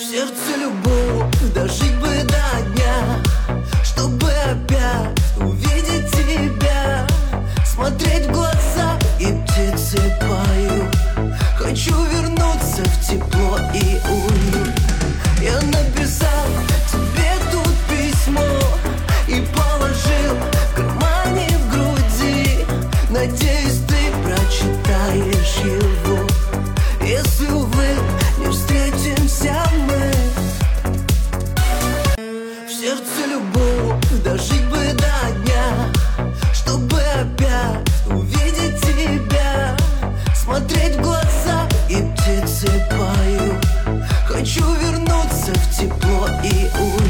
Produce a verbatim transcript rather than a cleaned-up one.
сердце любовь, дожить бы до дня, чтобы опять увидеть тебя, смотреть в глаза, и птицы поют. Хочу вернуться в тепло и уют. Я написал тебе тут письмо и положил в кармане в груди. Надеюсь, ты прочитаешь его, если, увы, не встретимся мы. В сердце любовь, дожить бы до дня, чтобы опять увидеть тебя, смотреть в глаза, и птицы поют. Хочу вернуться в тепло и уют.